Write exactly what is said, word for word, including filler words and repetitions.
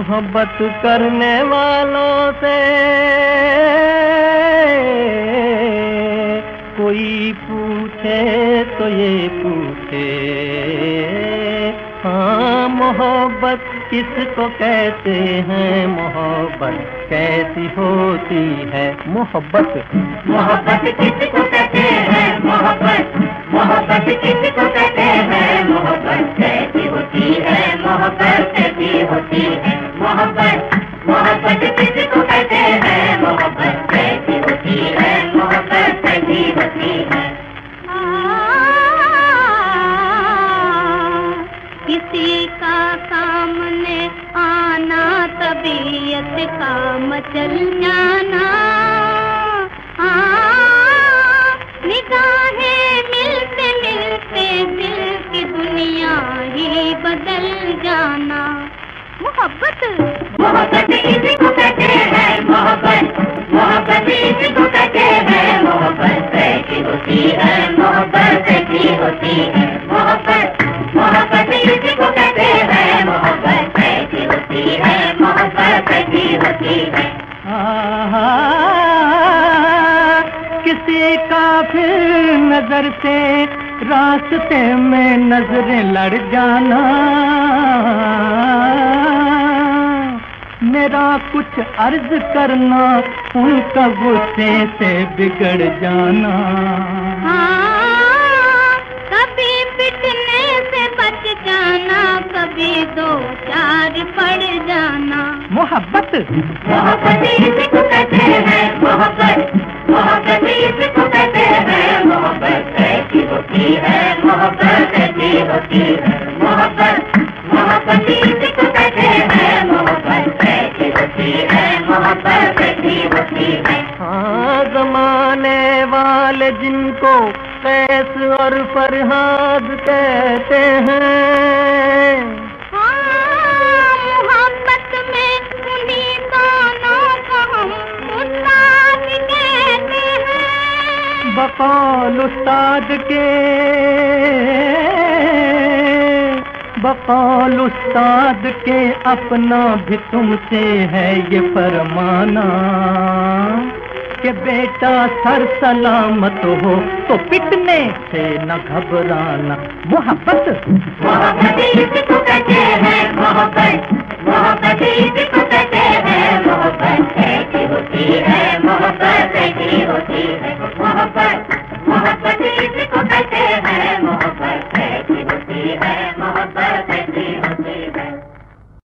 मोहब्बत करने वालों से कोई पूछे तो ये पूछे, हाँ मोहब्बत किसको कहते हैं, मोहब्बत कैसी होती है। मोहब्बत मोहब्बत किसको कहते हैं, मोहब्बत मोहब्बत किसको कहते हैं, मोहब्बत कैसी होती है, मोहब्बत कैसी होती है। मोहब्बत मोहब्बत किसको कहते हैं, मोहब्बत कैसी होती है, मोहब्बत कैसी होती है। किसी का सामने आना तबीयत का मचल जाना, निगाहें मिलते मिलते दिल की दुनिया ही बदल जाना। मोहब्बत मोहब्बत किसको कहते हैं, मोहब्बत मोहब्बत किसको कहते हैं, मोहब्बत कैसी होती है, मोहब्बत कैसी होती है। मोहब्बत मोहब्बत किसको कहते हैं, मोहब्बत कैसी होती है, मोहब्बत कैसी होती है। किसी काफिर नजर से रास्ते में नजरें लड़ जाना, मेरा कुछ अर्ज करना उनका गुस्से से बिगड़ जाना। हाँ, कभी पिटने से बच जाना, कभी दो चार पड़ जाना। मोहब्बत मोहब्बत किसको कहते हैं, मोहब्बत मोहब्बत किसको कहते हैं, मोहब्बत कैसी होती है, मोहब्बत कैसी होती है। मोहब्बत मोहब्बत किसको कहते हैं, मोहब्बत कैसी होती है, मोहब्बत कैसी होती है। हाँ, जमाने वाले जिनको कैस और फरहाद कहते हैं, मोहब्बत में उन्हीं दोनों को हम उस्ताद कहते हैं। बकौल उस्ताद के बकौल उस्ताद के अपना भी तुमसे है ये फरमाना, कि बेटा सर सलामत हो तो पिटने से न घबराना। मोहब्बत मोहब्बत किसको कहते हैं, मोहब्बत मोहब्बत किसको कहते हैं, मोहब्बत कैसी होती है, मोहब्बत कैसी होती है। मोहब्बत मोहब्बत किसको कहते हैं, मोहब्बत कैसी होती है।